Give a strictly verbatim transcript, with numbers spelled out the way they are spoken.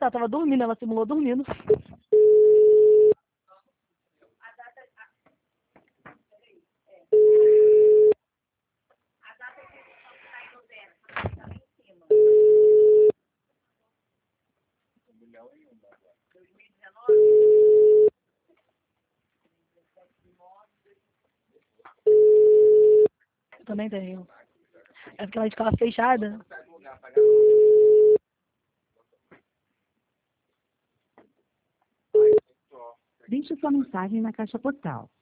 ela tava dormindo, ela simulou dormindo. Eu também tenho. É porque ela ficava fechada. Deixe sua mensagem na caixa postal.